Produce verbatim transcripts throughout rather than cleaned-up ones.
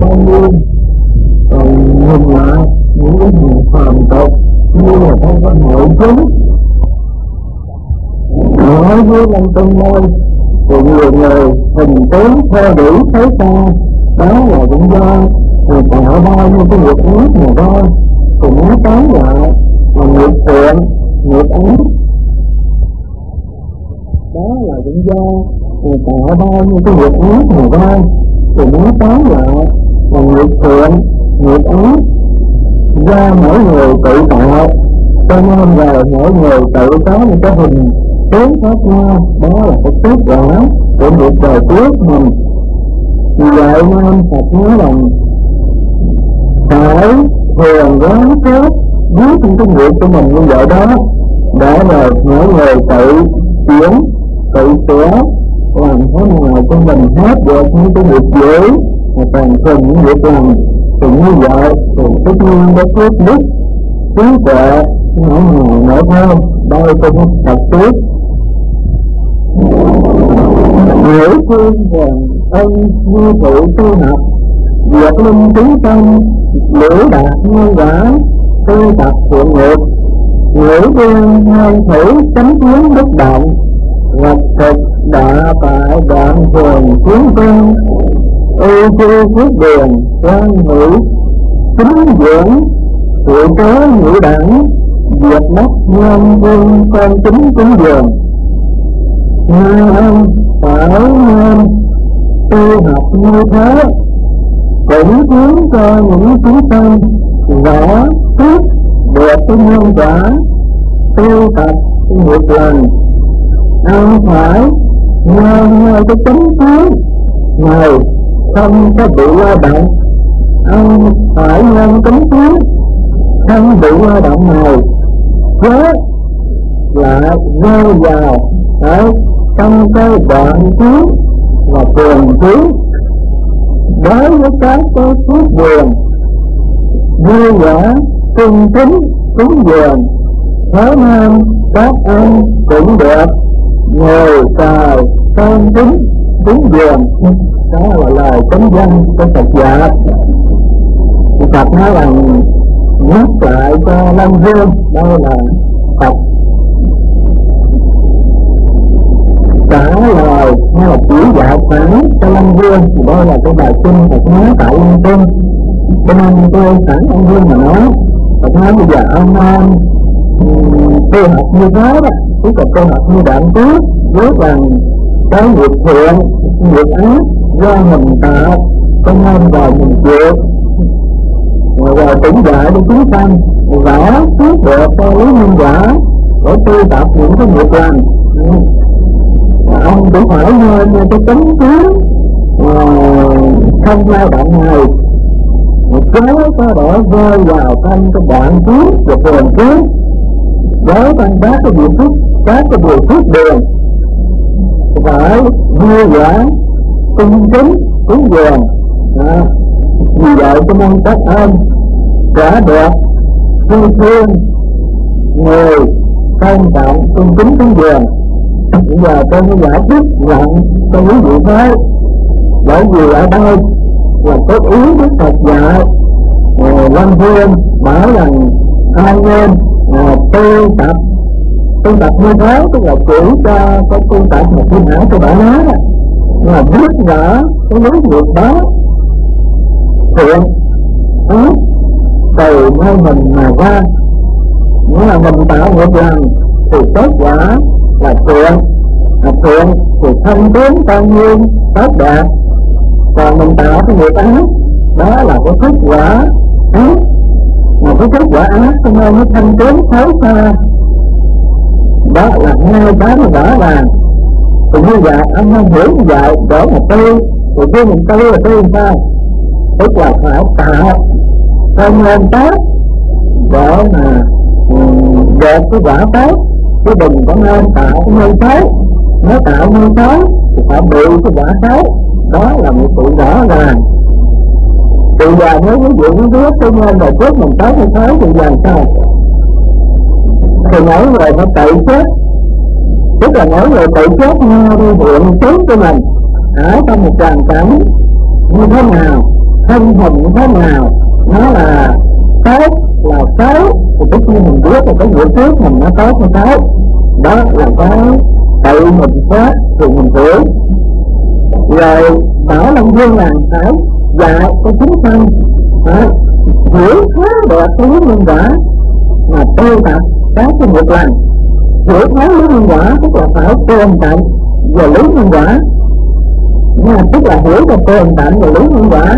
con nhiên. Còn nhìn lại những cái gì phàm tục như là không có nội chúng nói với lâm tinh môi thì nhiều người hình tướng theo đuổi thấy xa, đó là cũng do người tạo bao nhiêu cái nghiệp ác mà thôi. Thì nó tóm lại là nghiệp thiện nghiệp ác, đó là cũng do người tạo bao nhiêu cái nghiệp ác mà thôi. Thì nó tóm lại là nghiệp thiện nghiệp ác do mỗi người tự tạo, cho nên là mỗi người tự có một cái hình tướng khác nhau, đó là cái kết quả của việc đời trước mình. Vì vậy nên Phật nói rằng phải thường quán xét biết những cái nghiệp của mình như vậy đó, để rồi mỗi người tự chuyển tự sửa làm thế nào cho mình hết được những cái nghiệp dữ mà còn thường những việc làm. Thì như vậy thì tất nhiên đã phước đức trí tuệ mỗi ngày mỗi thêm đây tôi muốn thật tiếc ngữ phương rằng ân như thụ tu học việc linh chứng tâm liễu đạt nhân quả tu tập thiện nghiệp ngữ viên hai thử chánh kiến bất động lập thực đạ tại đoạn thường tiến công ưu tư phước điền quan hữu chính dưỡng sự tế ngữ đẳng diệt mất nhân vương con chính chính dường nên phải nên tu học như thế cũng khiến cho những chúng sanh rõ biết được cái nhân quả tu tập nghiệp lành. Ông phải nghe nghe cái chánh kiến này không có bị lao động, ông phải nghe chánh kiến không bị lao động này với lại rơi vào ở trong cái đoạn kiến và tiền kiến đối với các cái phước điền vui vẻ cung kính cúng dường thế nên các ông cũng được ngồi cài con kính cúng dường. Đó là lời chánh văn của Phật dạy. Phật nói rằng nhắc lại cho Lâm Vương, đây là Phật trả lời hay là chỉ dạy phản cho Lâm Vương. Đây là cái bài kinh Phật nói tại Lâm Vương, cho nên tôi phản ông Vương mà nói. Phật nói bây giờ ông um, tu học như thế đó, chứ còn tu học như đoạn trước biết rằng cái nghiệp thiện nghiệp ác do mình tạo, cho nên rồi mình chịu rồi, rồi tỉnh dậy để chúng sanh rõ biết được cái lý nhân quả để tu tập những cái nghiệp lành. Ông cũng phải nghe như cái tính kiến không lao động này chớ có để rơi vào trong cái đoạn kiến và tiền kiến với trong các cái điều phước các cái điều phước điền phải vui vẻ cung kính cúng dường. À, vì vậy cho nên các ông trả được thương thương người tôn trọng cung kính cúng dường. Bây giờ tôi mới giải thích rằng cho quý vị thấy, bởi vì ở đây là có ý Đức Phật dạy Lâm Vương bảo rằng ai nên tu tập tu tập như thế, tức là chỉ cho cái tu tập một thiên hải tôi đã nói đó, là biết rõ cái lý nghiệp đó thiện ác từ nơi mình mà ra. Nghĩa là mình tạo nghiệp lành thì kết quả là thiện, là thiện thì thân tiến tăng nhiên tốt đẹp. Còn mình tạo cái nghiệp ác đó là cái kết quả ác, mà cái kết quả ác cho nên nó thân tiến xấu xa. Đó là hai cái mà rõ ràng. Thì như vậy anh không hiểu như vậy để mà tu thì khi mình tu là tu làm sao, tức là phải tạo công nhân tốt để mà được cái quả tốt, chứ đừng có nên tạo cái nhân xấu. Nếu tạo nhân xấu thì phải bị cái quả xấu. Đó là một sự rõ ràng. Thì giờ nếu ví dụ nó biết cái nhân rồi trước mình tới như thế thì giờ sao? Thì mỗi người phải tự chết, tức là mỗi người tự chết nhau đi hiện chứng của mình ở trong một hoàn cảnh như thế nào thân hình thế nào nó là tốt là xấu, thì tất nhiên mình biết là cái nghĩa trước mình nó tốt hay xấu, đó là cái tự mình xét thì mình hiểu. Rồi Bảo Long Vương là phải dạy cho chúng sanh hiểu khá được cái lý nhân quả mà tu tập các cái nghiệp lành. Hiểu khá lý nhân quả tức là phải tường tận về lý nhân quả, nhưng mà tức là hiểu cho tường tận về lý nhân quả.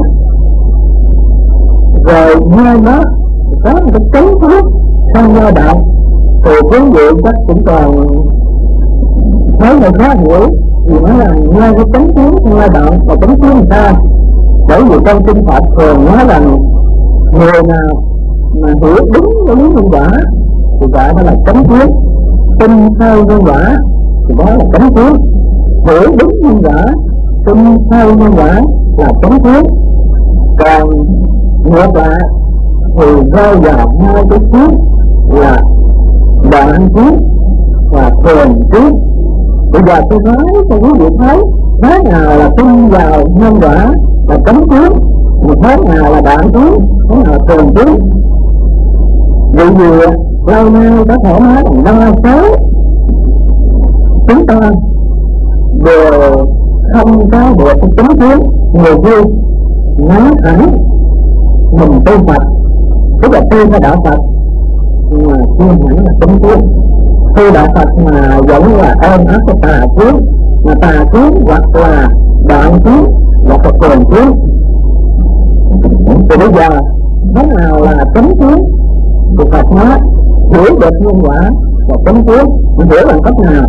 Rồi nghe nó có một cái cánh thuốc trong giai đoạn thì quý vị chắc cũng còn thấy người khác hiểu, vì nó là nghe cái cánh thuốc trong giai đoạn và cánh thuốc người ta. Bởi vì trong kinh Phật thường nói rằng người nào mà hiểu đúng cái lý nhân quả thì gọi đó là cánh thuốc, tin theo nhân quả thì đó là cánh thuốc. Hiểu đúng nhân quả, tin theo nhân quả là cánh thuốc. Còn ngược lại thì rơi vào hai cái thuốc là đoạn thuốc và thường thuốc. Bây giờ tôi nói cho quý vị thấy thế nào là tin vào nhân quả là cánh thuốc, thế nào là đoạn thuốc, thế nào là thường thuốc. Vì vì lâu nay có thể nói rằng đa số chúng ta đều không có được cái cánh thuốc. Người vui nói hẳn mình tu Phật, tức là tu theo đạo Phật, nhưng mà chưa hẳn là cánh thuốc. Tu đạo Phật mà vẫn là ôm ấp cái tà thuốc, mà tà thuốc hoặc là đoạn thuốc hoặc là thường thuốc. Thì bây giờ thế nào là cánh thuốc? Thì Phật nói hiểu được nhân quả và cánh thuốc. Mình hiểu bằng cách nào?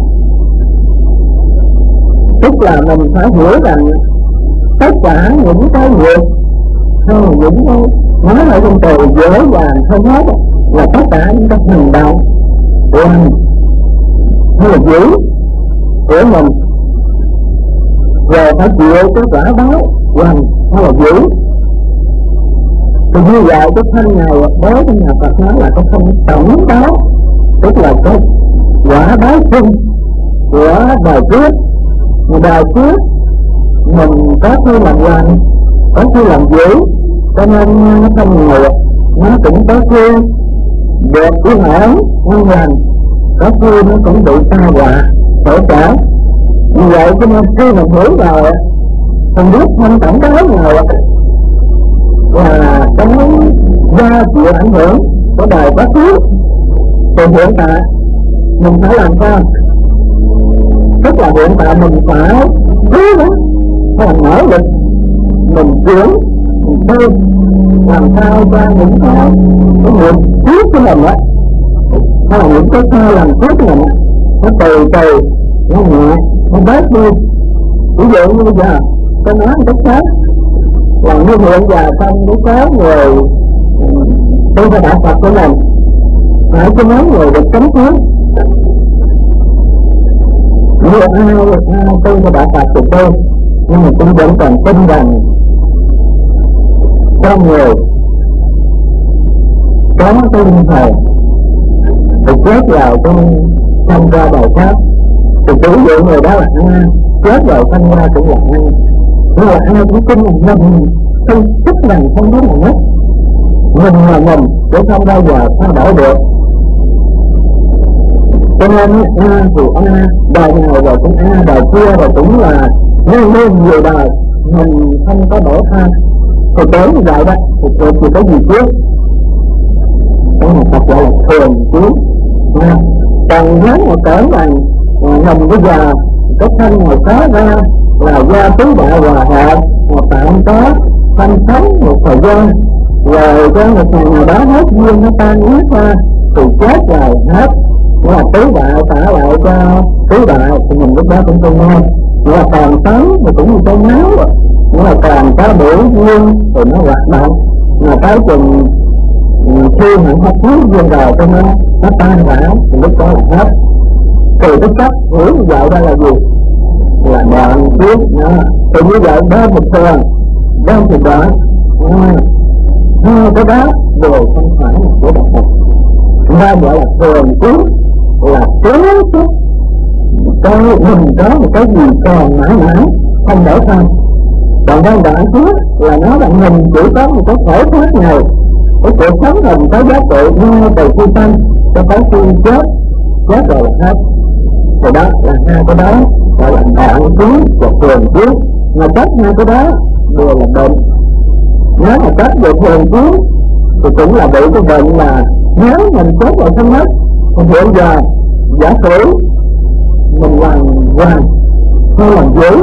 Tức là mình phải hiểu rằng tất cả những cái việc hay là những cái nói ở trong từ dễ dàng không hết là tất cả những cái hành động của mình hay là dữ của mình, rồi phải chịu cái quả báo lành hay là dữ. Thì như vậy cái thân này đối với nhà Phật nói là cái thân tổng báo, tức là cái quả báo chung của đời trước. Mà đời trước mình có khi làm lành, có khi làm dữ, cho nên nó thân này nó cũng có khi được cái hưởng ngon lành, có khi nó cũng bị tai họa khổ trở. Vì vậy cho nên khi mình hiểu rồi mình biết thân tổng báo nào là cái do chịu ảnh hưởng của đời quá khứ, thì hiện tại mình phải làm sao? Tức là hiện tại mình phải cố gắng hay là nỗ lực mình chuyển mình tu làm sao cho những cái cái nghiệp trước của mình á, hay là những cái sai lầm trước của mình á, nó từ từ nó nhẹ nó bớt đi. Ví dụ như bây giờ tôi nói một cách khác là như hiện giờ trong cái số người tu theo đạo Phật của mình phải cho mấy người được cánh thuốc. Như ai ai tu theo đạo Phật thì tu, nhưng mà cũng vẫn còn tin rằng con người có cái linh hồn thì chết vào trong sanh ra đời khác. Thì ví dụ người đó là A, chết vào sanh ra cũng là A, nhưng mà ai cũng tin rằng mình không tức rằng không biết là mất, mình là mình để không bao giờ thay đổi được. Cho nên A thì A, đời nào rồi cũng A, đời kia rồi cũng là nên nên nhiều đời, mình không có đổi thay. Thì tới như vậy đó thì thường thì có gì trước? Cái này thật gọi là thường trước. Còn nếu mà cỡ rằng mình bây giờ cái thân này có ra là do tứ đại hòa hợp mà tạm có thanh sống một thời gian, rồi cho một ngày nào đó hết duyên nó tan nát ra thì chết rồi hết, nghĩa là tứ đại trả lại cho tứ đại thì mình lúc đó cũng không nghe. Nghĩa là còn sống thì cũng như cái máu, nghĩa là còn có đủ duyên thì nó hoạt động, mà tới chừng khi mà hết thiếu duyên rồi cho nó nó tan rã thì lúc đó là hết. Thì cái cách hiểu như vậy đó là gì? Là đoạn trước đó. Thì như vậy đó một thường đó thì đoạn hai cái đó đều không phải là của đạo Phật. Ra gọi là thường trước là kế tiếp cái mình có một cái gì còn mãi mãi không đổi thay. Còn cái đoạn thứ là nói rằng mình chỉ có một cái khổ thoát này, cái cuộc sống mình có giá trị ngay từ khi sanh cho tới khi chết, chết rồi là hết. Thì đó là hai cái đó gọi là đoạn kiến và thường kiến. Mà cách hai cái đó đều là bệnh. Nếu mà cách về thường kiến thì cũng là bị cái bệnh là nếu mình chết rồi không hết. Thì hiện giờ giả sử mình làm hoàng hay làm dữ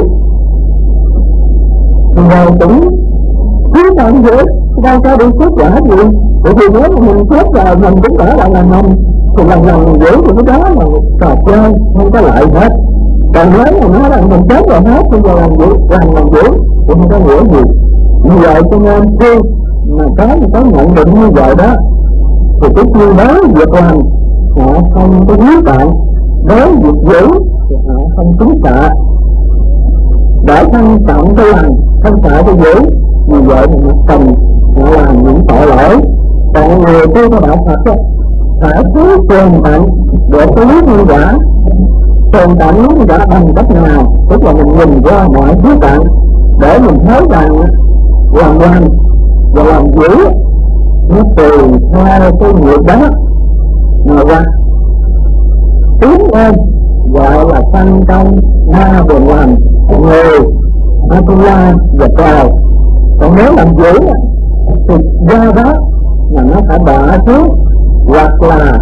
thì rồi cũng cứ làm dữ đâu có đi xuất giả gì. Bởi vì nếu mà mình chết rồi mình cũng trở lại làm mình thì lần lần mình giữ thì cái đó là một trò chơi không có lợi hết. Còn nếu mà nói rằng mình chết rồi hết bây giờ làm giữ làm làm giữ thì không có nghĩa gì. Như vậy cho nên khi mà có một cái nhận định như vậy đó thì cái khi đó việc làm họ không có quyết bạn, đối việc giữ thì họ không kính sợ, để thân trọng cái lành không sợ cái giữ. Vì vậy mà một tình họ làm những tội lỗi. Còn người tu của đạo Phật đó, phải cứ tường tận để có lý nhân quả. Tường tận lý nhân quả bằng cách nào? Tức là mình nhìn qua mọi khía cạnh để mình thấy rằng làm lành và làm dữ nó tùy theo cái nghiệp đó mà ra tiến lên, gọi là tăng công ma buồn làm người Atula và trời. Còn nếu làm dữ thì do đó mà nó phải đọa xuống hoặc là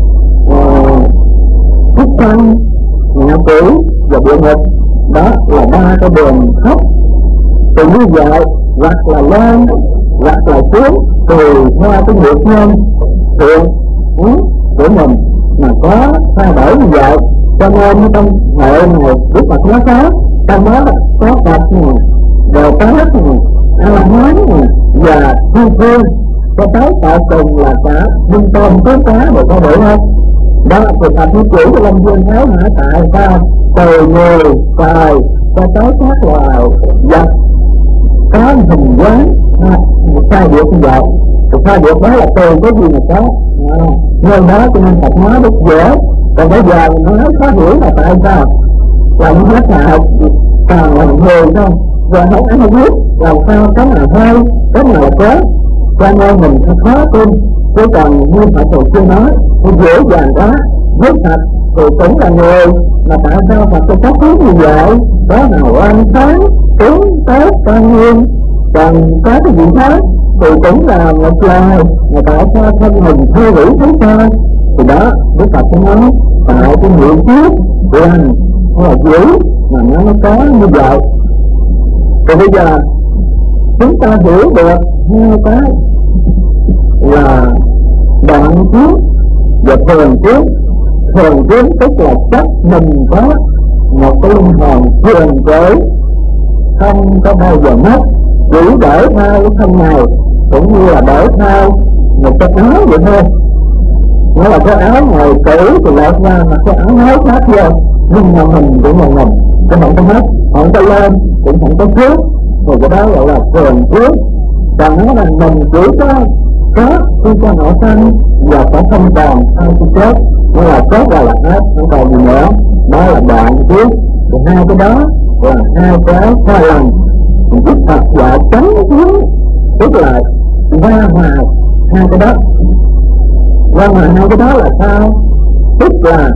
thức thân, ngạ quỷ và địa ngục. Đó là ba cái đường khóc. Từ như vậy hoặc là lên hoặc là xuống tùy theo cái nghiệp nhân thiện của mình mà có thay đổi như vậy. Cho nên trong hệ này Đức Phật nói có trong đó có Phật nè, rồi có hết nè, A-la-hán nè và thiên phương, cho tới tại cùng là cả minh tôn có cá để có đủ hết. Đó là cuộc Phật chỉ cho Lâm Dương thấy hả tại sao từ người trời cho tới các loài vật có hình dáng một sai biệt như vậy. Một sai biệt đó là từ cái gì mà có nên đó cho nên Phật nói rất dễ. Còn bây giờ mình nói khó hiểu là tại sao làm hết là càng là người thôi, rồi không ai biết làm sao cái nào hay cái nào là có. Cho nên mình phải khó tin. Chứ còn như Phật hồi xưa nói thì dễ dàng quá. Với Phật thì cũng là người mà tại sao Phật cho các thứ như vậy? Có nào ăn sáng tướng tết con nguyên, còn có cái gì khác thì cũng là một loài mà tại sao thân mình thơ hữu thấy sao. Thì đó Đức Phật cũng nói tại cái nguyện trước lành hay là dữ mà nó nó có như vậy. Thì bây giờ chúng ta hiểu được hai cái là đoạn trước và thường trước. Thường trước tức là chắc mình có một cái linh hồn thường giới không có bao giờ mất, chỉ để theo cái thân này cũng như là để theo một cái áo vậy thôi. Nó là cái áo ngoài cũ thì lọt ra mà cái áo áo khác vô, nhưng mà mình cũng là mình, cái không có hết, không có lên cũng không có trước, rồi cái đó gọi là thường trước. Còn nó là mình chỉ có có khi cho họ sanh và sẽ không còn sau khi chết, nó là chết ra là hết, không còn gì nữa. Đó là đoạn trước. Thì hai cái đó là hai cái sai lầm Đức Phật dạy tránh xuống, tức là qua hòa hai cái đó. Qua hòa hai cái đó là sao? Tức là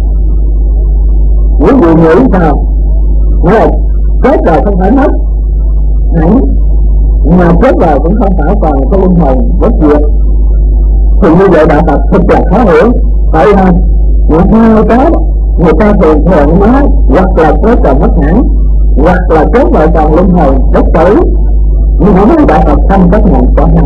những gì nghĩ sao? Nghĩa là chết rồi không phải mất hẳn, mà chết rồi cũng không phải còn có linh hồn bất diệt. Thì như vậy đạo Phật thật là khó hiểu, phải không? Những hai cái người ta thường thường nói hoặc là chết rồi mất hẳn, hoặc là chết rồi còn linh hồn bất tử. Nhưng mà nói đạo Phật không chấp nhận có hai.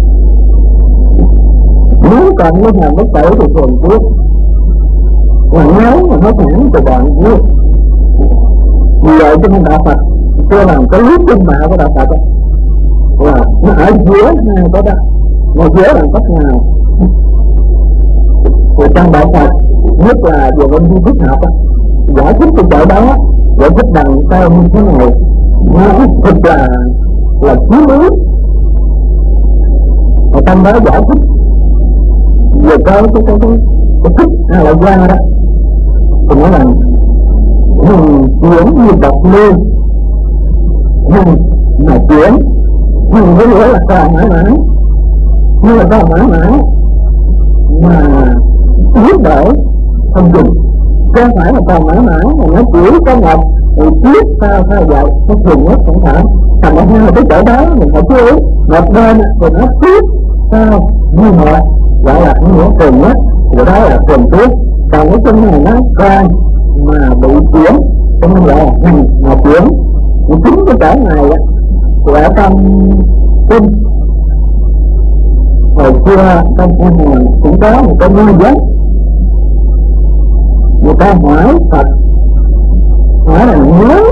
Nếu còn linh hồn bất tử thì thường biết, mà nếu mà mất hẳn thì còn biết. Vì vậy cho nên đạo Phật chưa làm cái lý kinh mạo của đạo Phật đó là nó ở giữa hai cái đó. Mà giữa bằng cách nào? Thì trong đạo Phật nhất là về bên di thức học giải thích cái chỗ đó, giải thích bằng sao như thế này, nó thật là là chí lý. Ở trong đó giải thích về cái cái cái cái, cái thích hay là ra đó thì nói là chuyển như độc lưu mà chuyển, nhưng có nghĩa là còn mãi mãi, nhưng mà còn mãi mãi mà biến đổi không dừng, không phải là còn mãi mãi mà nó chỉ có một thì tiếp sao sao vậy, nó thường nhất không phải. Thành ra hai cái chỗ đó mình phải chú ý, một bên thì nó tiếp sao như một gọi là cái nghĩa thường nhất, rồi đó là thường tiếp, còn cái chân này nó còn mà bị chuyển, cho nên là hành mà chuyển. Thì chính cái chỗ này của trong kinh hồi xưa trong kinh này cũng có một cái nguyên vấn, người ta hỏi Phật, hỏi là nếu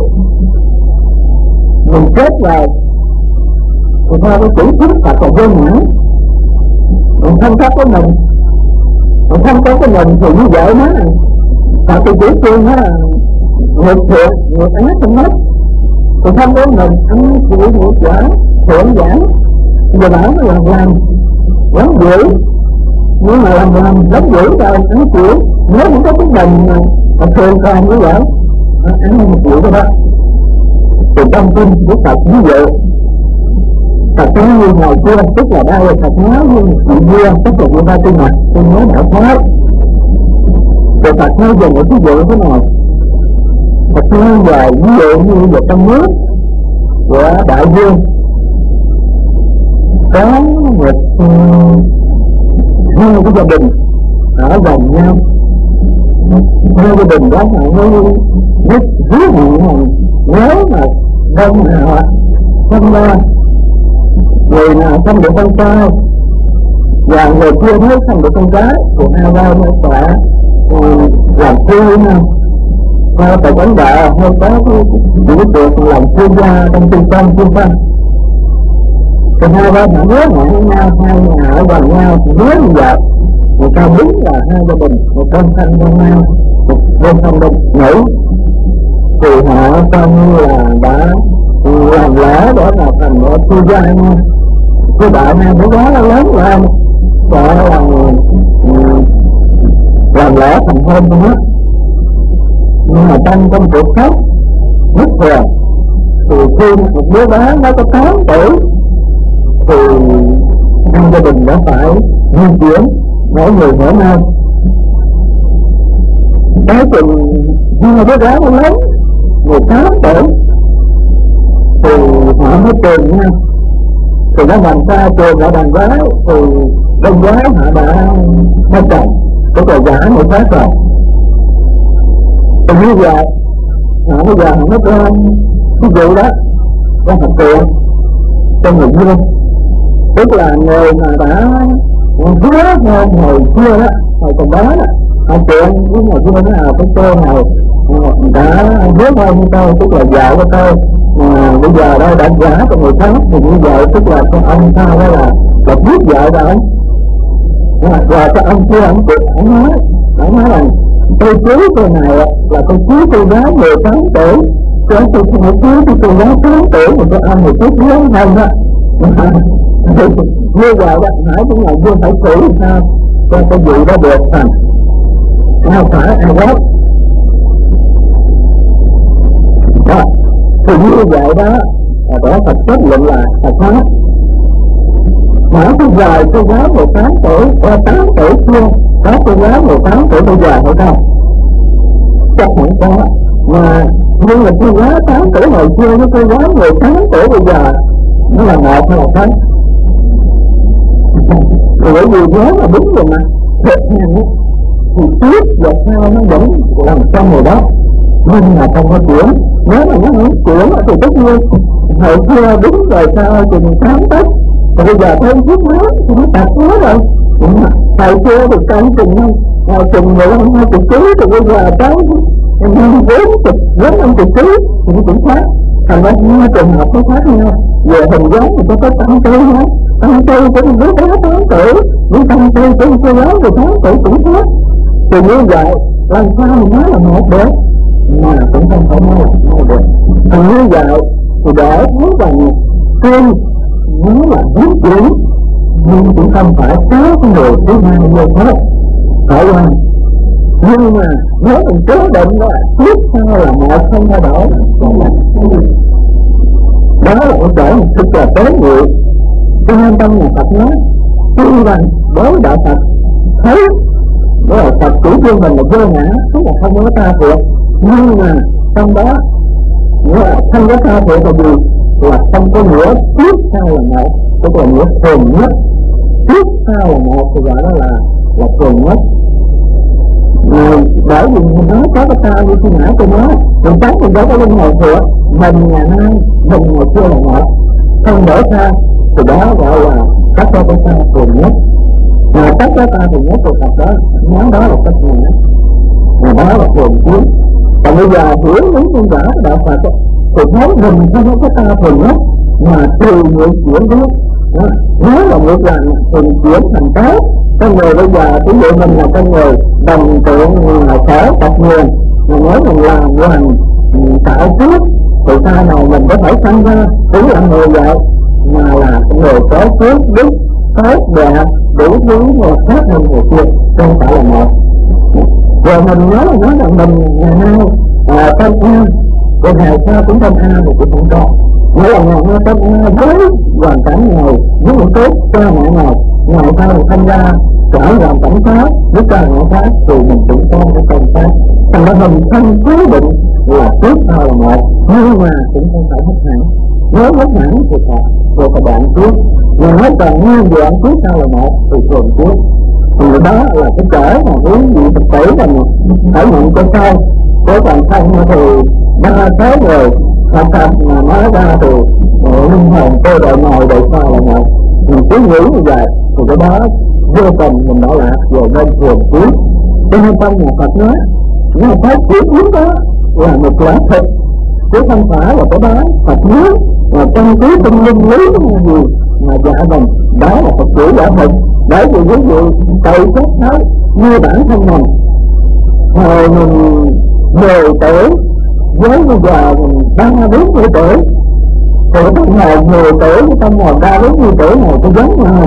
mình chết rồi thì theo cái chữ chính Phật là vô ngã, mình không có cái mình, mình không có cái mình thì như vậy đó Phật thì chỉ khuyên đó là nghiệp thiện nghiệp ác không hết, thì không có mình ăn chịu nghiệp giả thiện giả, giờ bảo nó làm làm lắm dữ, nhưng mà làm làm lắm dữ rồi ăn chịu, nếu không có cái mình mà, mà thường còn như vậy ăn một chịu đó đó. Thì trong kinh của Phật ví dụ Phật nói như ngày xưa, tức là đây là Phật nói như chị vua, tức là vua Ba Tư Mật, tôi nói đạo Thái. Rồi Phật nói về một ví dụ thế này, Phật nói về ví dụ như về trong nước của đại vương có một hai cái gia đình ở gần nhau, hai gia đình đó họ mới biết hứa hẹn rằng nếu mà đông nào không ra người nào không được con trai và người kia thấy không được con gái thì hai ra mới phải làm phu nhau, hay phải đánh đợ, hay có cái được làm phu gia trong trung tâm trung tâm. Thì hai ba họ nhớ ngại với nhau, hai nhà ở gần nhau nhớ như vậy, người ta đúng là hai gia đình, một con thanh con nam, một bên không bên nữ, thì họ coi như là đã làm lẽ để mà thành một phu gia nha. Cái đạo này nó quá lớn lên, gọi là làm lẽ thành hôn không hết. Nhưng mà trong công cuộc khác bất thường thì khi một đứa bé nó có tám tuổi thì trong gia đình đã phải di chuyển mỗi người mỗi nơi. Cái chừng nhưng mà đứa bé nó lớn mười tám tuổi thì họ mới trường nha, thì nó làm sao trường lại đàn gái thì con gái họ đã có chồng, có trời giả một khác rồi. Thì như vậy họ bây giờ họ mới có cái vụ đó có học tiền cho người dương, tức là người mà đã hứa hơn hồi xưa đó, hồi còn đó đó họ chuyện với người dương đó là cái cô này đã hứa hơn như tôi, tức là vợ của tôi mà bây giờ đây đã giả cho người khác, thì như vậy tức là con ông sao đó là là biết vợ rồi. Và cái ông kia ông ông nói ông nói là tôi cưới cô này là tôi cưới cô gái mười tám tuổi, tôi tôi không cưới cái cô gái tám tuổi mà tôi ăn một chút lớn hơn đó. Như vậy đó hỏi cũng là vô phải xử sao cho cái vụ đó được thành sao phải ai gốc đó. Thì như vậy đó là để Phật kết luận là Phật nói mở cái dài cô gái mười tám tuổi qua tám tuổi chưa có cô gái mười tám tuổi bây giờ hay không? Chắc không có. Mà nhưng mà cô gái tám tuổi hồi xưa với cô gái mười tám tuổi bây giờ nó là một hay là khác? Bởi vì nếu mà đúng rồi mà thực hành thì trước và sau nó vẫn làm trong người đó, nhưng mà không có chuyển. Nếu mà nó không chuyển thì tất nhiên hồi xưa đúng rồi sao chừng tám tết, và bây giờ thêm chút nữa thì nó tạt quá rồi. Hồi xưa thì trong chừng năm chừng mười lăm hai chục ký thì bây giờ tới năm bốn chục bốn năm chục ký thì nó cũng khác. Thành ra hai trường hợp nó khác nhau. Về hình dáng thì có có tăng tư hết, tăng tư của một đứa bé tám tuổi với tăng tư của một cô gái mười tám tuổi cũng khác. Thì như vậy làm sao mình nói là một được, mà cũng không phải nói là một được. Thì như vậy thì để thấy rằng khi nó là hướng chuyển nhưng cũng không phải có cái người thứ hai vô hết phải không? Nhưng mà nếu mình cố định là tiếp theo là một không thay đổi Đó là cái chỗ một thực là tế nhị. Cho nên trong nhà Phật nói tuy rằng đối đạo Phật thấy đó là Phật chủ trương mình là vô ngã, tức là không có tha thuộc, nhưng mà trong đó nghĩa là không có tha thuộc là gì? Là không có nghĩa trước sau là một, tức là nghĩa thuần nhất. Trước sau là một thì gọi đó là là thuần nhất. À, bởi vì mình nói có cái ta như khi nãy tôi nói, mình chắc mình có cái linh hồn thuộc, mình ngày nay mình ngày xưa là một, không đổi tha thì đó gọi là tất cả cái ta thuần nhất. Mà tất cả ta thuần nhất của Phật đó nói đó là tất cả, mà đó là thuần cuối. Còn bây giờ hiểu đúng nhân quả của đạo Phật thì thấy mình không có cái ta thuần nhất mà từ những chuyển đó. Nếu là một lần thuần chuyển thành tốt, con người bây giờ ví dụ mình là con người đồng tượng là khổ tập nguồn, mà nếu mình làm hoàn tạo trước thì sau này mình có thể sanh ra cũng là người vậy, mà là người có phước đức tốt đẹp đủ thứ và khác hơn người kia, không phải là một. Rồi mình nói là nói rằng mình ngày nay à, tên A, rồi ngày sau cũng tên A thì cũng không có. Nghĩa là ngày nay tên A với hoàn cảnh này, với những tốt cha mẹ này, ngày sau thì sinh ra trở làm cảnh khác với cha mẹ khác thì mình cũng có cái tên khác. Thành ra mình không quyết định là trước sau là một, nhưng mà cũng không phải hết hẳn. Nếu hết hẳn thì phải rồi các bạn trước, nhưng nếu còn nguyên dạng trước sau là một thì thường trước. Thì đó là cái trở mà quý vị thực tế là phải nhận cho sai. Có còn không thì ba sáu người thật thật mà nói ra thì linh hồn cơ đội ngồi đội sau là một. Mình cứ nghĩ như vậy thì cái đó vô tình mình nói là rồi bên thường trước. Cho nên trong nhà Phật nói nhưng mà cái chuyển biến đó là một quả thực, chứ không phải là cái đó Phật nói là trong cái tinh linh lý là gì mà dạ mình đó là Phật chủ giả thực. Bởi vì ví dụ tự chất nói như bản thân mình hồi mình mười tuổi với bây giờ mình ba bốn mươi tuổi thì cái hồi mười tuổi với trong hồi ba bốn mươi tuổi này có giống nhau.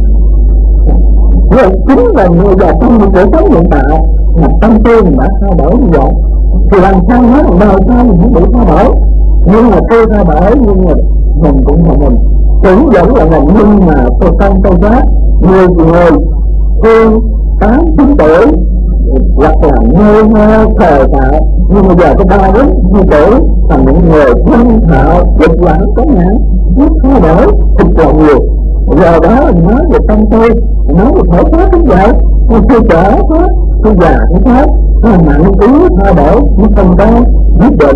Rồi chính là người già trong những tuổi sống hiện tại mà tâm tư mình đã thay đổi như vậy thì làm sao nói là đời sau mình cũng bị thay đổi, nhưng mà tôi thay đổi nhưng mà mình cũng là mình, cũng vẫn là mình, nhưng mà tôi không tôi giác người người thương tám chín tuổi hoặc là ngơ ngơ khờ khạo, nhưng bây giờ có ba bốn mươi tuổi thành những người thân thạo dịch lãng có nhãn biết thay đổi thực là nhiều. Giờ đó mình nói về tâm tôi, mình nói về thể xác cũng vậy, nhưng tôi trẻ quá, tôi già cũng thế, nó là nặng ý thay đổi, nó không có quyết định.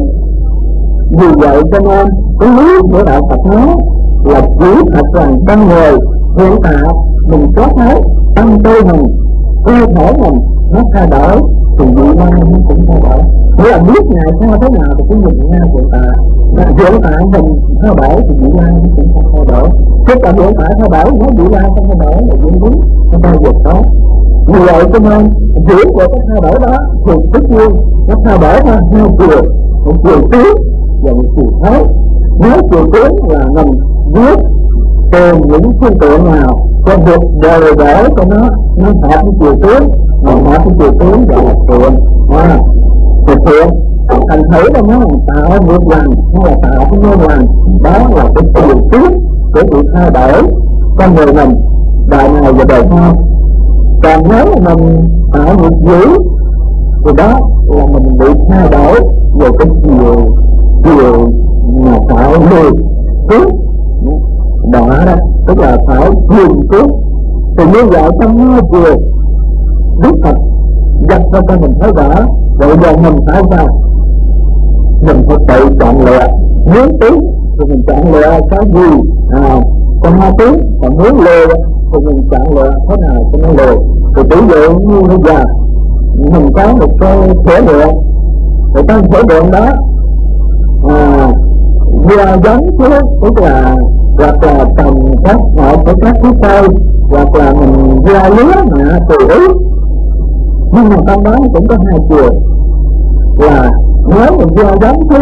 Vì vậy cho nên cái lý của đạo Phật nói là chỉ thật rằng con người hiện tại mình có thấy tâm tôi mình, cơ thể mình nó thay đổi thì vị lai nó cũng thay đổi. Nghĩa là biết ngày sau thế nào thì cái nhìn ngay hiện tại. Hiện tại mình thay đổi thì vị lai nó cũng không thay đổi. Chứ còn hiện tại thay đổi nó vị lai không thay đổi là diễn đúng nó thay việc đó. Vì vậy cho nên diễn của cái thay đổi đó thì tất nhiên nó thay đổi ra hai chiều, một chiều trước và một chiều thối. Nếu chiều trước là mình viết tìm những phương tiện nào cho việc đều để cho nó nó hợp với chiều trước, mà hợp với chiều trước gọi là thiện. À, thực hiện thành thử ra nó là tạo việc lành hay là tạo cái nhân lành, đó là cái chiều trước của việc thay đổi con người mình đời này và đời sau. Còn nếu mà mình tạo việc dữ thì đó là mình bị thay đổi về cái chiều chiều mà tạo người trước đó đó, tức là phải thường trước. Thì như vậy trong hai chiều Đức Phật dắt ra cho mình thấy rõ. Vậy giờ mình phải sao? Mình phải tự chọn lựa. Muốn tiếng thì mình chọn lựa cái gì à, con hai tiếng. Còn muốn lừa thì mình chọn lựa thế nào cho nó lừa. Thì ví dụ như bây giờ mình có một cái thẻ điện, thì trong thẻ điện đó à, vừa giống chứ, tức là hoặc là trồng các loại của các thứ cây, hoặc là mình gieo lúa mà tùy ý. Nhưng mà trong đó cũng có hai chiều, là nếu mình gieo giống chứ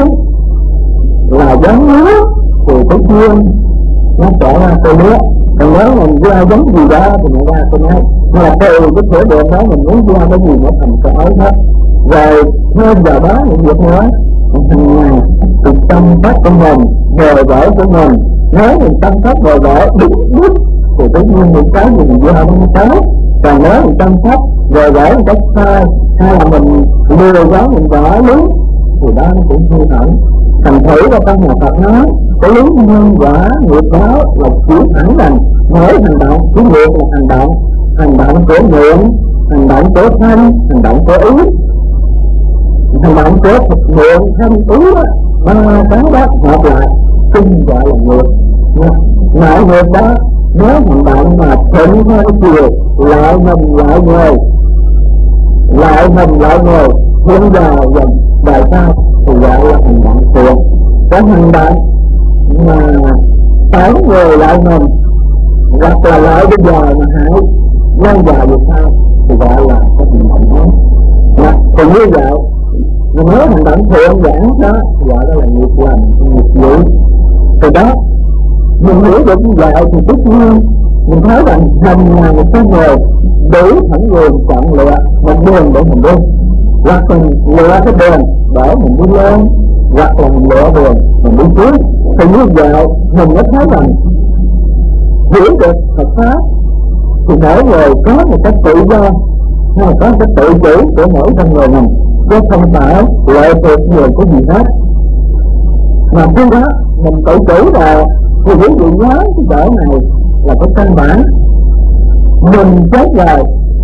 là giống lúa thì tất nhiên nó sẽ ra cây lúa, còn nếu mình gieo giống gì đó thì nó ra cây nấy. Nhưng mà từ cái thửa điện đó mình muốn gieo cái gì nó thành cái ấy hết. Rồi thêm vào đó những việc nữa, hàng ngày cuộc tâm tác của mình về vỡ của mình. Nếu mình chăm sóc về vỡ đúng đúng thì tất nhiên những cái gì mình vừa không có. Còn nếu mình chăm sóc về vỡ một cách sai, hay là mình lừa dối mình vỡ lý, thì đó nó cũng hư hỏng. Thành thử ra trong nhà Phật nói cái lý nhân quả nghiệp báo là chỉ thẳng rằng mỗi hành động chỉ nghiệp là hành động, hành động của miệng, hành động của thân, hành động của ý, hành động của miệng, thân, ý đó, ba cái đó hợp lại chung gọi là nghiệp. Mọi nghiệp đó nếu hành động mà thuận theo chiều lại mình lại người, lại mình lại người hướng vào dần đời sau thì gọi là hành động thiện. Có hành động mà phản người lại mình hoặc là lại bây giờ mà hãy lâu dài về sau thì gọi là có hành động đó. Thì như vậy mình nói hành động thiện giảng đó gọi đó là nghiệp lành, nghiệp dữ. Từ đó mình hiểu được như vậy thì tất nhiên mình thấy rằng hành là một con người đủ thẩm quyền chọn lựa một đường để mình đi, hoặc mình lựa cái đường để mình đi lên, hoặc là mình lựa đường mình đi trước. Thì như vậy mình mới thấy rằng hiểu được Phật pháp thì mỗi người có một cách tự do, hay là có một cách tự chủ của mỗi con người mình, chứ không phải lệ thuộc về cái gì hết. Mà khi đó mình tự chủ là thì quý vị nhớ cái chỗ này là cái căn bản. Mình chết rồi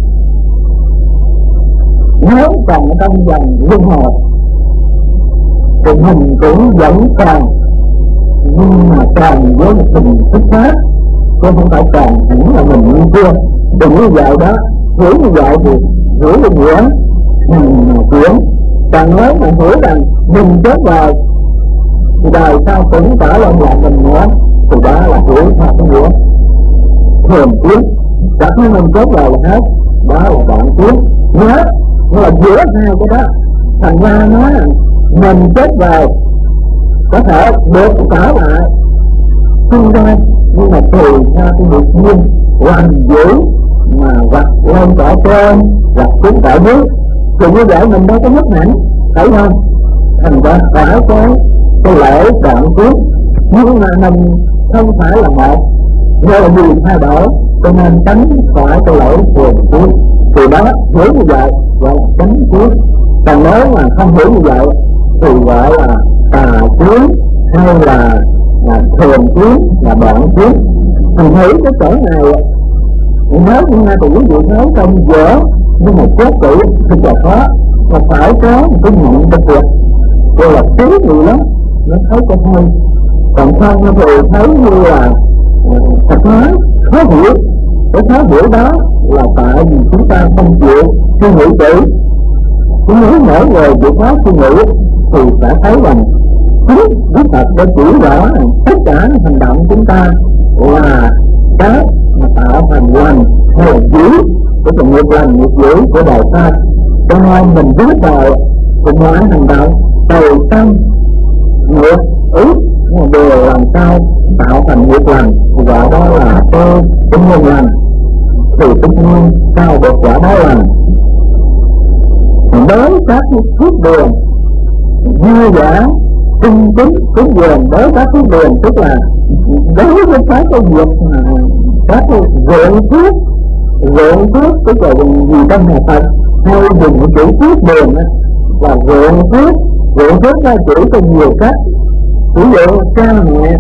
nếu còn trong dòng luân hồi thì mình cũng vẫn còn, nhưng mà còn với một tình thức khác, chứ không phải còn hẳn là mình như chưa. Thì như vậy đó, hiểu như vậy thì hiểu được nghĩa mình mà chuyển. Còn nếu mà hiểu rằng mình chết rồi thì đời sau cũng trở lại lại mình nữa, thì đó là hiểu theo cái nghĩa thường quyết. Cả khi mình chết rồi là hết, đó là đoạn quyết. Nhớ là giữa hai cái đó, thành ra nói là mình chết rồi có thể được trở lại sinh ra, nhưng mà tùy theo cái việc duyên hoàn dữ mà hoặc lên trở trên hoặc xuống trở dưới. Thì như vậy mình đâu có mất hẳn, thấy không? Thành ra phải cái cái lễ đoạn quyết, nhưng mà mình không phải là một, do là gì thay đổi, cho nên tránh khỏi cái lễ thường quyết. Thì đó hiểu như vậy gọi là tránh quyết. Còn nếu mà không hiểu như vậy thì gọi là tà quyết, hay là là thường quyết, là đoạn quyết. Thì thấy cái chỗ này nếu như ngay từ quý vị nói trong giữa, nhưng mà cốt kỹ thì là khó, mà phải có một cái nhận đặc biệt gọi là ký gì lắm nó thấy cho thôi. Còn không thì thấy như là thật nói khó hiểu. Cái khó hiểu đó là tại vì chúng ta không chịu suy nghĩ kỹ. Cũng nếu mỗi người chịu khó suy nghĩ thì sẽ thấy rằng chính Đức Phật đã chỉ rõ tất cả hành động chúng ta là cái mà tạo thành lành hay là dữ của tình nghiệp lành, nghiệp dữ của đời sau. Cho nên mình biết đời của mọi hành động từ tâm nghiệp ý đều làm sao tạo thành nghiệp lành, thì gọi đó là cái cái nhân lành. Thì tất nhiên sao được quả đó lành. Đối các thuốc đường dư giả tinh tính cúng dường, đối các thuốc đường tức là đối với các cái việc các cái ruộng thuốc, ruộng thuốc tức là dùng gì trong nhà Phật hay dùng cái chữ thuốc đường là ruộng thuốc. Ruộng thuốc ra chỉ có nhiều cách, ví dụ cha mẹ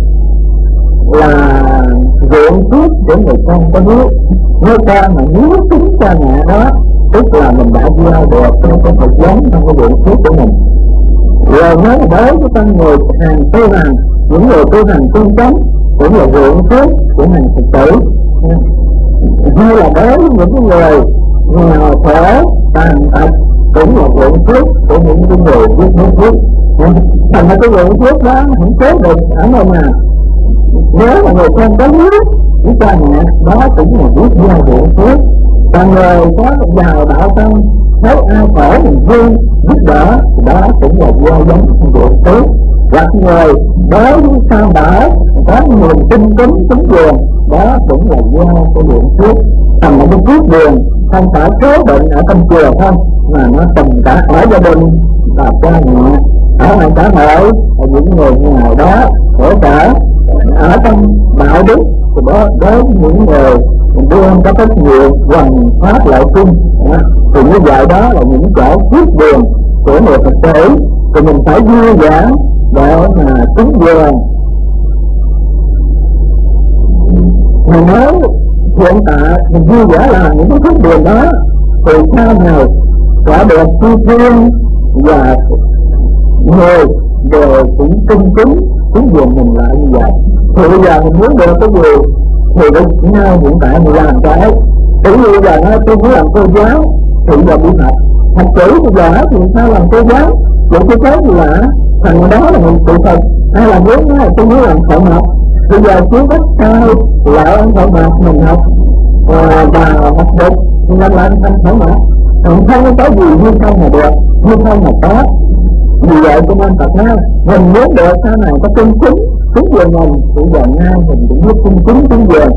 là ruộng thuốc để người con có nước. Nếu cha mà nuốt chính cha mẹ đó tức là mình đã gieo được trong cái thực giống trong cái ruộng thuốc của mình. Rồi nói là đối với con người hàng tu hành, những người tu hành tương chánh cũng là ruộng thuốc của hàng Phật tử. Hay là đối với những người nghèo khổ tàn tật cũng là ruộng thuốc của những người biết nuốt thuốc. Thành ra cái ruộng thuốc đó không chết được ở nơi nào. Nếu mà người con có nước với cha mẹ đó cũng là biết gieo ruộng thuốc. Còn người có giàu đạo tâm thấy ai khổ mình thương giúp đỡ, đó cũng là gieo giống ruộng thuốc. Hoặc người đối với sao đỡ có niềm tin kính cúng dường, đó cũng là gieo của ruộng thuốc. Thành một cái thuốc đường không phải số bệnh ở trong chùa không, mà nó từng cả ở gia đình và cha mẹ ở ngoài xã hội những người nào đó hỗ trợ ở trong đạo đức thì đó đối những người mình đưa có rất nhiều hoằng pháp lợi chung thì như vậy đó là những chỗ phước điền của người Phật tử thì mình phải vui vẻ để mà cúng dường. Mình nói hiện tại mình vui vẻ làm những cái phước điền đó thì sau này đã được chư thiên và người đều cũng cung kính cúng dường mình lại như vậy. Thì bây giờ mình muốn được cái gì thì lúc nhau hiện tại mình làm cái thì bây giờ nói tôi muốn làm cô giáo thì giờ bị học học chữ bây giờ thì sao làm cô giáo vậy cái cái gì là thằng đó là mình tự thật hay là muốn nói là tôi muốn làm thợ mộc bây giờ chú rất cao lại anh thợ mộc mình học và bà học được thì làm lại anh thợ mộc còn không có gì như không mà được như không mà có. Vì vậy cho nên Phật nói mình muốn được sau này có cung kính cúng dường mình cũng giờ ngay mình cũng biết cung kính cúng dường.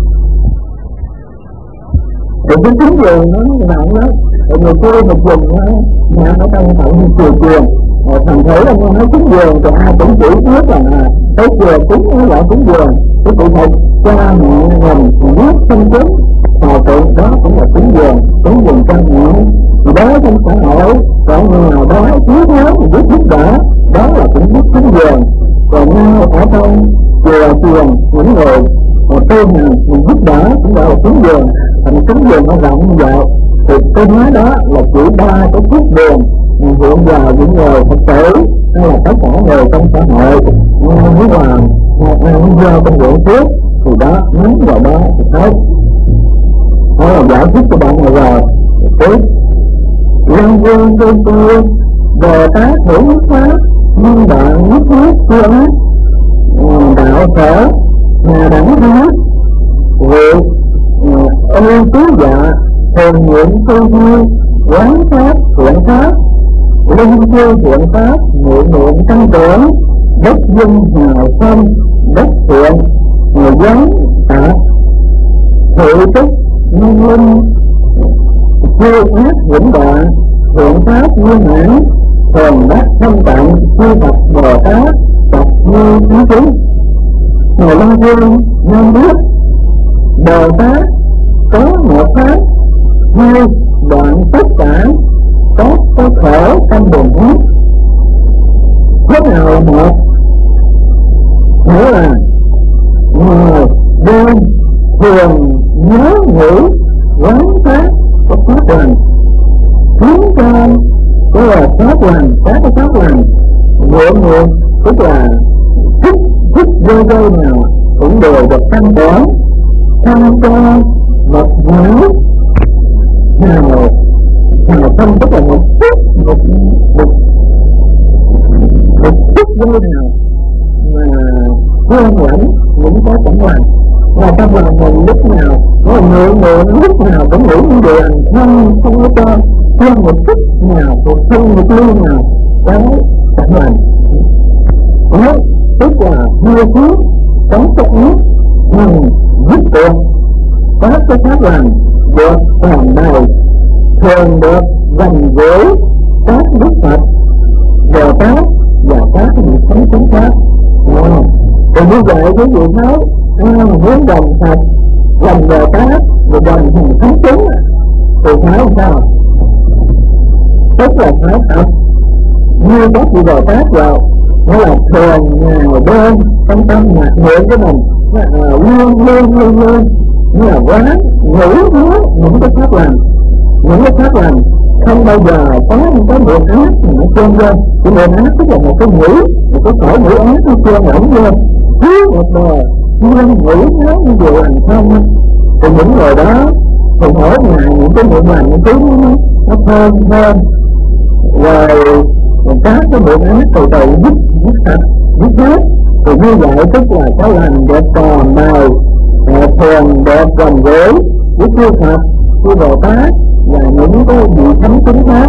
Thì cái cúng dường nó nặng lắm. Thì người kia một dùng nó nhà ở trong hậu như chùa truyền thành thử là nói cúng dường thì ai cũng chỉ biết là cái chùa cúng nó lại cúng dường cái cụ thật cha mẹ mình biết không cúng hòa tượng đó cũng là cúng dường cúng dường cha mẹ thì đó trong xã hội có người nào đó thiếu thốn thì biết giúp đỡ đó là cũng biết cúng dường. Còn nhau ở trong chùa truyền những người mà tôi nào mình giúp đỡ cũng gọi là cúng dường. Thành cúng dường nó rộng như vậy thì tôi nói đó là chỉ ba cái phước điền hiện vào những người Phật tử hay là tất cả người trong xã hội với hoàng ăn vô trong viện trước thì đó nắm vào đó thì thấy đó là giải thích cho bạn này rồi. Tiếp Lăng vương vương vương Bồ Tát hữu nhất pháp nhân đạo nhất pháp chưa ác đạo sở nhà đẳng hết vị ơn cứu dạ thường nguyện tu vui quán pháp thiện pháp linh thiêu thiện pháp nguyện nguyện tăng trưởng đất dân hào phong đất thiện người giống tạ thị trúc nhân linh thiêu ác vĩnh đoạn thiện pháp nguyên mãn thường đắc thanh tạng chư Phật Bồ Tát Phật như trí chúng. Người Lăng Vương nên biết Bồ Tát có một pháp hai đoạn tất cả các cái khổ trong buồn ác. Thế nào là một? Nghĩa là người đêm thường nhớ nghĩ quán pháp có pháp lành khiến cho cái là pháp lành các cái pháp lành nguyện nguyện tức là thích thích vô vô nào cũng đều được tăng trưởng tham cho một nhớ nào nào không tức là một chút một một một chút vô nào mà hương lãnh những cái chẳng lành và trong lòng mình lúc nào nó người người lúc nào cũng nghĩ như vậy không không có cho thêm một chút nào một thêm một ly nào cái chẳng lành đó tức là mưa phước có cái ác mình giúp được có cái pháp lành được tràn đầy thường được gần gũi các đức Phật Bồ Tát và các vị thánh chúng khác. Thì như vậy quý vị nói ai muốn gần Phật gần Bồ Tát và gần thằng thánh chúng thì phải làm sao? Tức là phải thật như các vị Bồ Tát vào nó là thường ngày đêm trong tâm nhạc nguyện của mình luôn luôn luôn luôn như là quán ngủ nhớ những cái pháp lành những cái pháp lành không bao giờ có những cái nguyện ác nó chôn lên. Cái nguyện ác tức là một cái ngữ một cái cõi ngữ ác nó chôn ẩn lên cứ một bờ nhưng ngữ nhớ như điều lành không thì những người đó thì mỗi ngày những cái nguyện lành những thứ nó nó thơm thơm rồi các cái nguyện ác từ từ dứt dứt sạch dứt hết thì như vậy tức là cái lành được còn đầy thường được gần gũi với chư Phật chư Bồ Tát và những cái vị thánh chúng khác.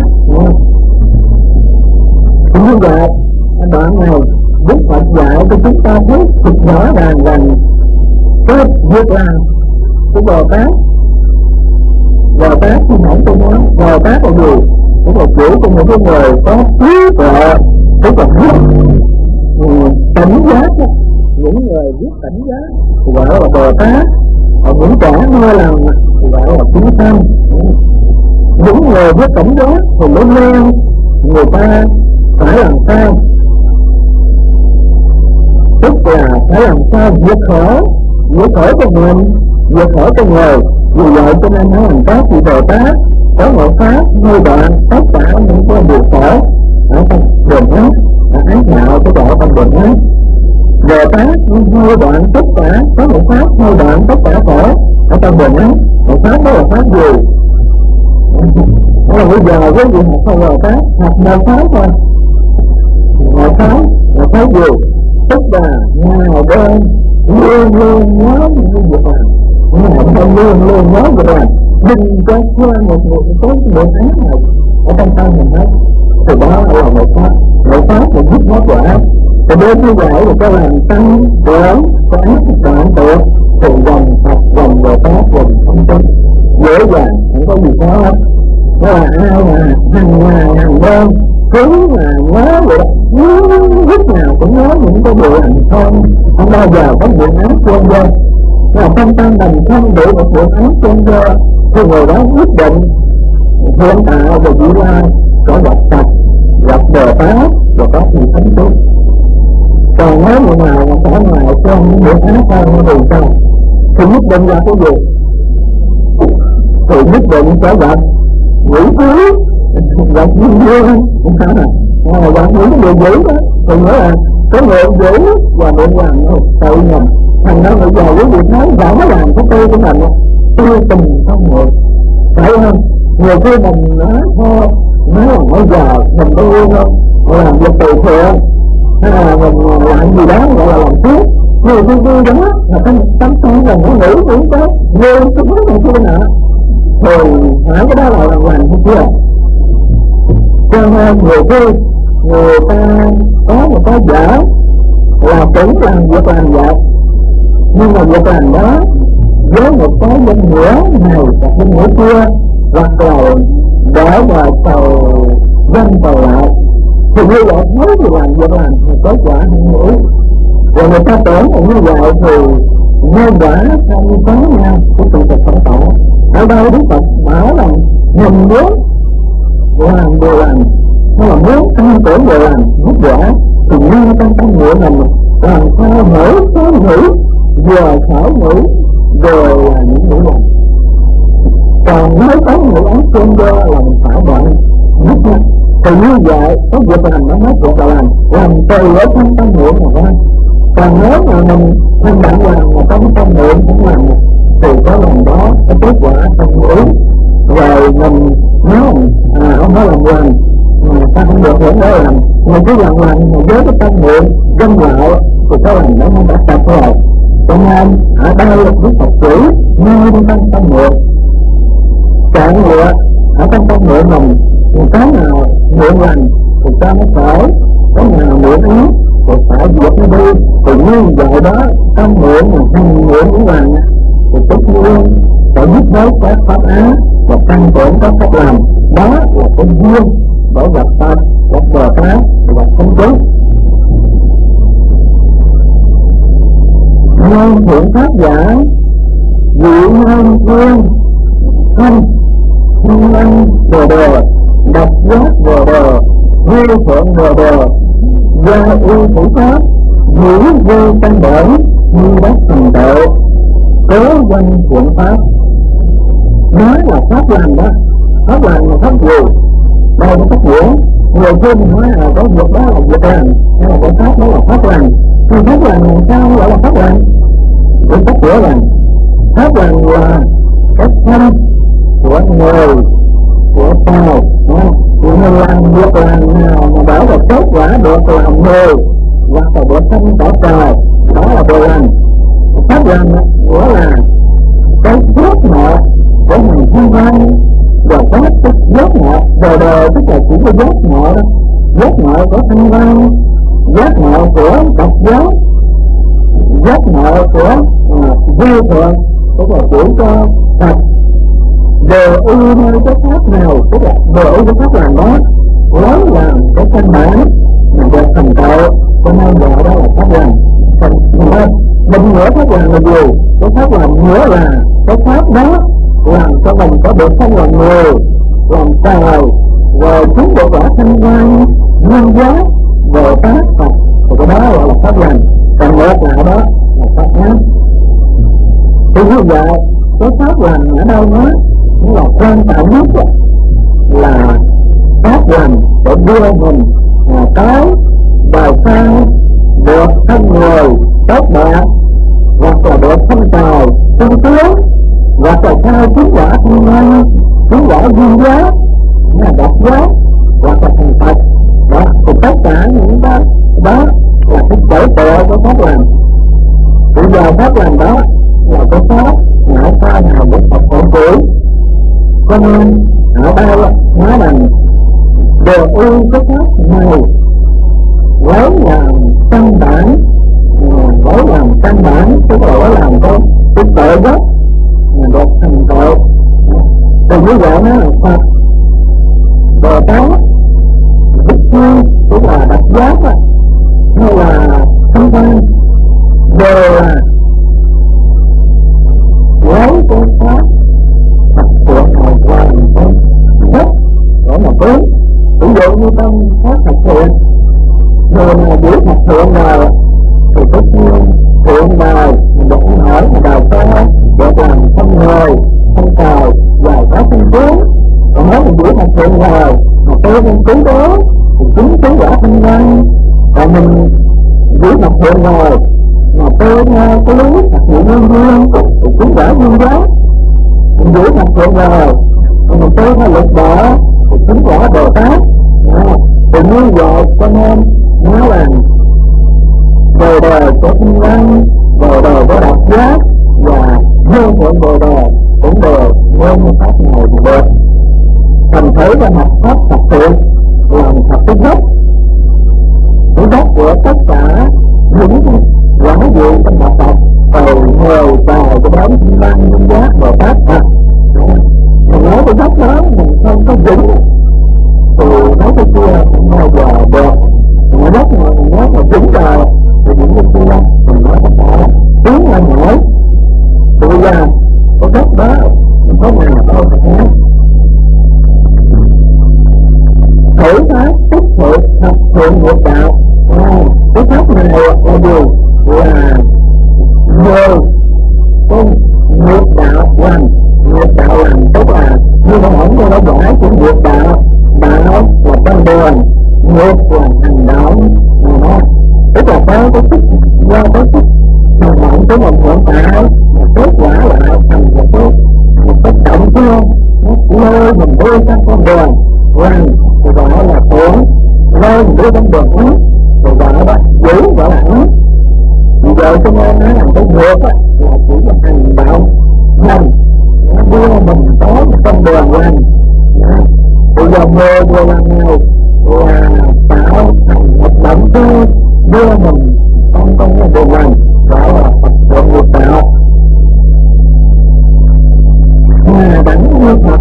Như vậy đoạn này Đức Phật dạy cho chúng ta thấy thực rõ ràng rằng cái việc làm của Bồ Tát Bồ Tát thì nãy tôi nói Bồ Tát là gì? Tức là chủ của một cái người có trí tuệ tức là viết cảnh giác đó. Những người viết cảnh giác thì gọi là Bồ Tát, còn những kẻ mơ lòng thì gọi là chúng sanh. Những người viết cảnh giác thì mới nên người ta phải làm sao, tức là phải làm sao vượt khổ, vượt khổ cho mình, vượt khổ cho người. Vì vậy cho nên nói rằng các vị Bồ Tát có ngộ pháp nuôi đoạn tất cả những cái điều khổ ở trong đường ác, ác đạo cái độ trong đường ác. Bồ Tát nuôi đoạn tất cả, có ngộ pháp nuôi đoạn tất cả khổ ở trong đường ác. Ngộ pháp đó là pháp gì? Đó là bây giờ với vị học không Bồ Tát học một pháp thôi. Ngộ pháp là pháp gì? Tức là ngày đêm luôn luôn nhớ những việc làm, ngày đêm luôn luôn nhớ việc làm, đừng có quên một một cái việc ác nào ở trong tâm mình hết. Thì đó là một pháp, một pháp là giúp nó quả. Thì đến như vậy thì có làm tăng đến có ác đoạn tuyệt thì dòng Phật dòng Bồ Tát dòng không tính dễ dàng, không có gì khó hết. Đó là ai mà hàng ngày hàng đêm cứ mà nhớ vậy đó, lúc nào cũng nhớ những cái điều hành không, không bao giờ có chuyện ác trên dơ. Là trong tâm mình không bị một chuyện ác trên dơ thì người đó quyết định hiện tại về vị lai có gặp Phật, gặp Bồ Tát và có sự thánh tốt. Còn nếu người nào mà cả ngoài trong những việc ác hơn thì sao? Thì nhất định là cái gì? Thì nhất định sẽ gặp quỷ thứ, gặp nhân dương, à, gặp những cái điều dữ đó. Thì nữa là có người dữ và nguyện làm tự mình. Thành ra bây giờ quý vị nói giảm nó làm cái tư của mình, tư tình không nguyện, phải không? Nhiều khi mình nói thôi, nói là bây giờ mình đi làm việc từ thiện, hay là mình làm gì đó gọi là làm tiếp. Nhiều khi đi đó là cái tâm tâm là nó nghĩ cũng có vô cái bước này kia nọ, thì phải cái đó là làm làm không chưa. Cho nên nhiều khi người ta có một cái dở là cũng làm việc làm vậy, nhưng mà việc làm đó với một cái danh nghĩa này và danh nghĩa kia, hoặc là để mà cầu dân cầu lại, thì như vậy mới thì làm việc làm thì có quả không ngữ. Rồi người ta tưởng là như vậy thì nhân quả không có nhau của sự thật phản tổ. Ở đâu Đức Phật bảo là mình muốn làm điều làm, nó là muốn ăn tưởng điều làm mất quả, thì ngay trong tâm nguyện mình làm sao mỗi số ngữ vừa khởi ngữ đều là những ngữ làm. Còn nếu có ngữ ấn trên do là mình phải đoạn mất nha. Thì như vậy có việc làm nó mới được là làm, làm từ ở trong tâm nguyện mà ra. Còn nếu mà mình không bạn làm mà trong tâm nguyện cũng làm thì có lần đó cái kết quả không ngữ. Rồi mình nói à ông nói làm làm mà ta không được vẫn để làm, mình cứ làm làm với cái tâm nguyện gom lại thì có lần đó nó đã tập rồi. Cho nên ở đây là Đức Phật chỉ ngay trong tâm nguyện, chọn lựa ở trong tâm nguyện mình, mình có nào nguyện lành thì ta mới khởi, có nào nguyện ác thì phải diệt nó đi. Thì như vậy đó tâm nguyện mình hành nguyện cũng lành thì tất nhiên sẽ giúp đỡ các pháp ác và tăng trưởng các pháp làm. Đó là cái duyên để gặp Phật, gặp Bồ Tát, gặp Thánh Chúa. Nhân thiện pháp giả vị nhân thiên thanh thiên anh bồ đề, độc giác bồ đề, huy phượng bồ đề, gia y thủ pháp, dĩ vô căn bản, như đắc thành tựu, cố danh thiện pháp. Đó là pháp làm đó. Pháp làm là pháp gì? Đây là pháp diễn. Người khi mình nói là cái việc đó là việc làm, hay là cái pháp đó là pháp làm. Thì pháp làm làm sao gọi là pháp làm? Cái pháp của làm. Pháp làm là cái thân của người, của tàu. Thì mình làm việc làm nào mà bảo là kết quả được làm người, hoặc là được thân cả trời, đó là điều làm. Pháp làm của là cái phước nợ của mình thân vay, và có cái giác nợ đời đời, tức là chỉ có giác nợ, giác nợ của thân vay, giác nợ của độc giác, giác nợ của vô thượng, tức là chỉ cho Phật đều ưu nơi cái pháp nào, tức là đều ưu cái pháp làm đó lấy làm cái căn bản mình được thành tựu, cho nên gọi đó là pháp lành. Định nghĩa pháp lành là gì? Cái pháp lành nghĩa là cái pháp đó làm cho mình có được thân làm người, làm trời, rồi chúng được quả thanh quan, nhân giá, về pháp Phật, thì cái đó gọi là pháp lành. Còn ngược lại đó là pháp ác. Thì như vậy, cái pháp lành ở đâu đó nó là quan trọng nhất là pháp lành để đưa mình là tới đời sau được thân người tốt đẹp, hoặc là được thân trời tinh tiến, hoặc là sao chứng quả thanh quan, chứng quả duyên giá, là độc giá, hoặc là thành Phật. Đó, thì tất cả những đó đó là cái chỗ tựa của pháp lành. Bây giờ pháp lành đó là cái pháp ngã ta nào của Phật cổ cũ, cho nên ở đây nói rằng đều ưu cái pháp này lấy làm căn bản, lấy làm căn bản, tức là lấy làm cái cái tội gốc được thành tội. Thì như vậy nó là Phật Bồ Tát, Đức Như, tức là Độc Giác á, hay là Thanh Văn, đều là lấy cái pháp Phật của Ngài làm cái đất để mà tiến. Ví dụ như trong pháp Phật thiện, người mà giữ Phật thiện rồi thì tất nhiên thiện đời mình được ăn ở mà đời sau được làm thân người, thân trời và có thân tiến. Còn nếu mình giữ Phật thiện rồi mà tôi không cứu đó thì chính cứu quả thanh văn. Còn mình giữ Phật thiện rồi mà tôi nghe cái lý Phật thiện nhân duyên thì cứu quả duyên giá. Mình giữ Phật thiện rồi mà mình tôi theo lực độ thì cứu quả Bồ Tát. Thì như vậy cho nên nói là bồ đề của thanh văn, bồ đề của Độc Giác và vô thượng bồ đề cũng đều nguyên như pháp này thì được. Thành thử ra mặt pháp Phật thiện làm thật cái gốc, cái gốc của tất cả những quả vị trong đạo Phật, từ người tài cho đến thanh văn, nhân giác, Bồ Tát Phật. Mình nói cái gốc đó mình không có vững thì nói cái kia không bao giờ được. Mình nói mà mình nói mà vững rồi thì những cái kia mình nói tất cả tiến lên nổi. Thì bây giờ cái gốc đó mình có nào đâu thật nhé. Thử pháp tích thiện thực hiện nghiệp đạo. À, cái pháp này là gì? Là người cái nghiệp đạo lành. Nghiệp đạo lành tức là như nó ổng cho nó giải của nghiệp đạo. Đạo là con đường, nghiệp là hành động. Đó, tức là có cái tích do cái tích hành động của mình hiện tại mà kết quả lại thành một cái một cái động cơ nó lôi mình đi sang con đường lành thì gọi là thiện, lôi mình đi sang đường ác thì gọi là dữ, gọi là ác. Vì vậy cho nên nói là cái nghiệp là chỉ là hành động lành, nó đưa mình tới một con đường lành. Bây giờ mơ vừa lần này là tạo thành một động cơ đưa mình trong con đường lành, gọi là Phật thiện nghiệp đạo. Mà đẳng như Phật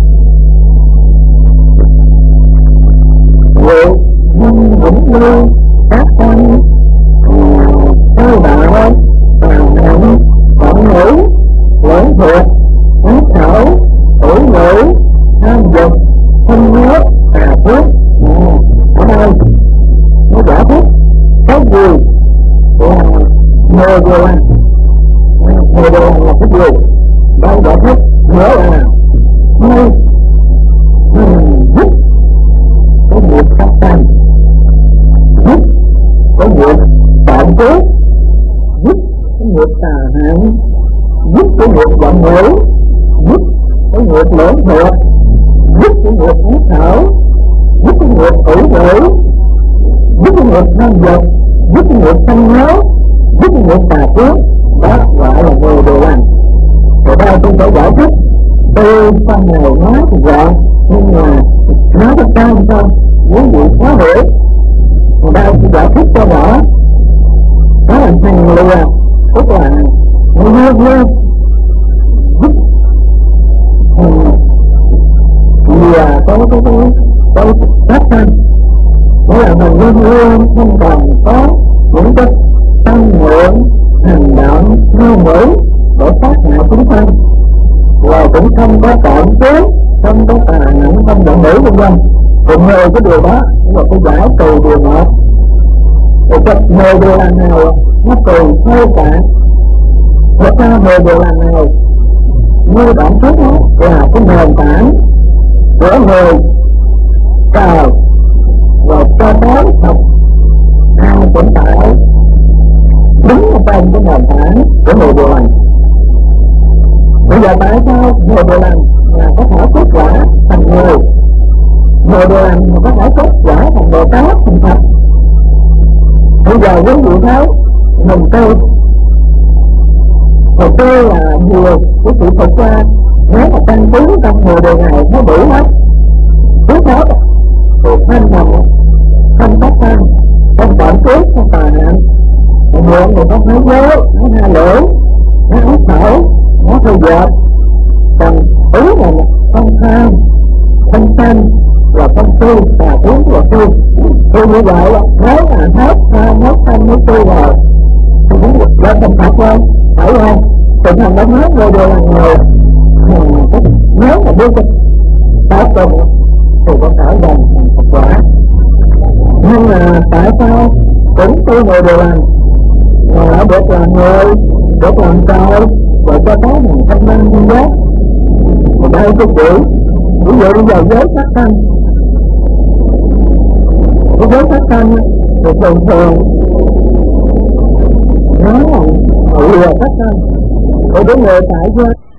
việc nhân vĩnh lưu các căn theo đạo tàn hạnh vọng ngữ lưỡng thiệt ác khẩu hữu ngữ tham dục thân nhớ tà phước. Ở đây nó giải thích cái gì là mơ vô lành. Mơ vô lành là cái gì? Đây giải thích nghĩa là mê mình giúp cái nghiệp sát sanh, giúp cái nghiệp tạm cướp, giúp cái nghiệp tà hạnh, giúp cái nghiệp vọng ngữ, giúp cái nghiệp lưỡng thiệt, giúp cái nghiệp ác khẩu, giúp cái nghiệp hữu ngữ, giúp cái nghiệp tham dục, giúp cái nghiệp thân nhớ, giúp cái nghiệp tà phước. Đó gọi là mười điều lành. Rồi đây tôi phải giải thích từ phần này nói thì gọn nhưng mà nói cho cao không quý vị khó hiểu. Rồi đây tôi giải thích cho rõ. Đó là thằng lừa, tức là nó luôn luôn giúp lừa có cái cái cái phát thanh Nghĩa là mình luôn luôn không cần có những cái tâm nguyện hành động ngôn ngữ để phát hại chúng sanh, và cũng không có trộm cướp, không có tà nặng, không giận dữ vân vân. Thì mười cái điều đó là cái giải từ điều một. Thì cái mười điều làm nào nó tùy theo cả. Thật ra mười điều làm nào như bản chất nó là cái nền tảng của người trời, và cho tới học ai cũng phải đứng ở trên cái nền tảng của người điều lành. Bây giờ tại sao người điều lành là có thể kết quả thành người, người điều lành mà có thể kết quả thành Bồ Tát thành Phật? Bây giờ với vị thế mình tu, hồi xưa là nhiều cái sự thực ra nếu mà căn cứ trong mười điều này nó đủ hết. Trước hết thì thanh nằm, không tác tham, không trộm cướp, không tà nặng. Còn nguyện thì có nói dối, nói hai lưỡi, nói ác khẩu, nói thư dệt. Còn ý là không tham, không sanh, là không tu, và uống và tu. Thì như vậy nếu mà hết tham, hết sanh, hết tu rồi thì cũng lên thành Phật thôi, phải không? Thì thằng đó nói người đều là người. Nếu mà biết ta từng thì có thể gần Phật quả. Nhưng mà tại sao cũng tu người đều làm mà đã được làm người, được làm trời, và cho có một thanh năng như giác? Thì đây cái chữ ví dụ bây giờ giới sát sanh, cái giới sát sanh thì thường thường nó là lừa sát sanh. Thì cái người tại giới